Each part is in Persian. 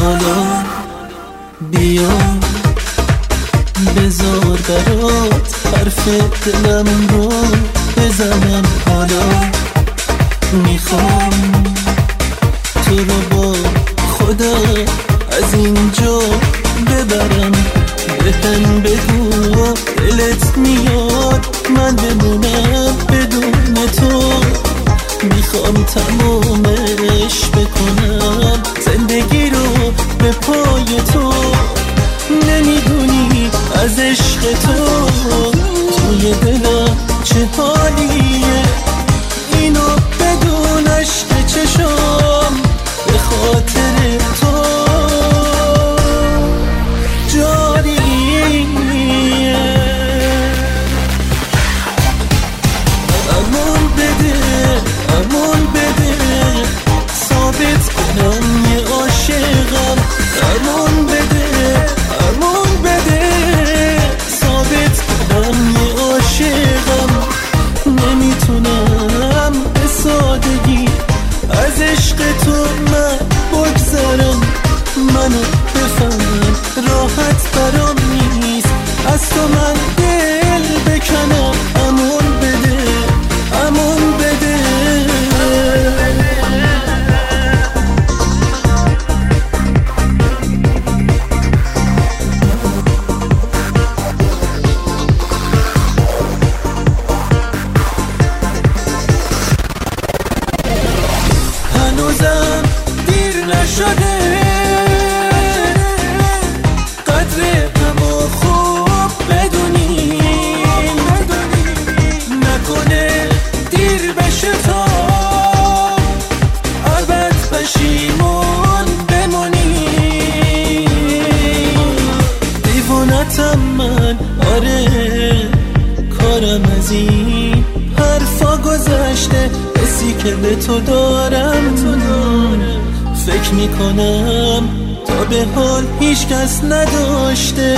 حالا بیا بذار برات حرف دلم رو بزنم. حالا میخوام تو رو با خدا از اینجا ببرم. بهم بگو دلت میاد من بمونم بدون تو. میخوام تمومش بکنم زندگی رو به پای تو. نمیدونی از عشق تو توی دلم چه حالیه. اینو بدون عشق چشم به خاطر تو جاریه. امان بده ثابت کنم یه عاشقم. امان بده ثابت کنم یه عاشقم. نمیتونم به سادگی از عشق تو من بگذرم. منو بفهم راحت برام نیست از تو من دل بکنم. امان بده هنوزم دیر نشده قدر همو خوب بدونیم. نکنه دیر بشه تا ابد پشیمون بمونیم. دیوونتم من آره کارم از این حرفا گذشته. حسی که به تو دارم فکر میکنم تا به حال هیچ کس نداشته.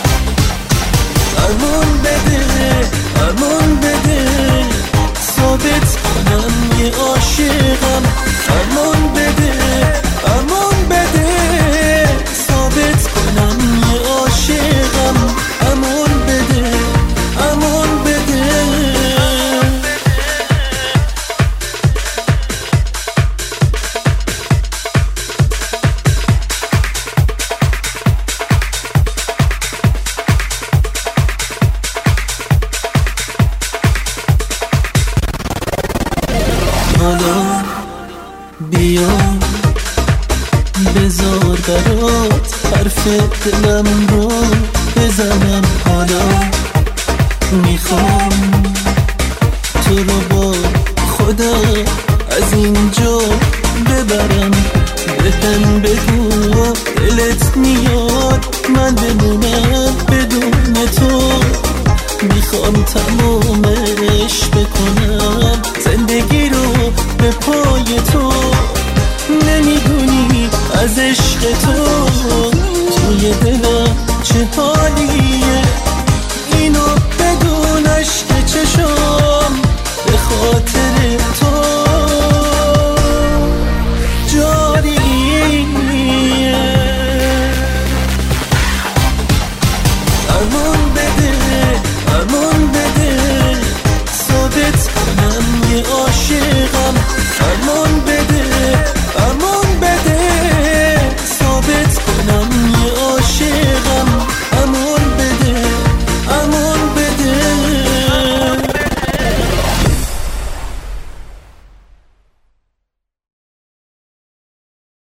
امان بده ثابت کنم یه عاشقم. امان بده ثابت کنم یه عاشقم. امان بده حالا بیا بذار برات حرف دلم رو بزنم. حالا میخوام تو رو با خدا از اینجا ببرم. بهم بگو دلت میاد من بمونم بدون تو. میخوام تمومش بکنم زندگی رو به پای تو.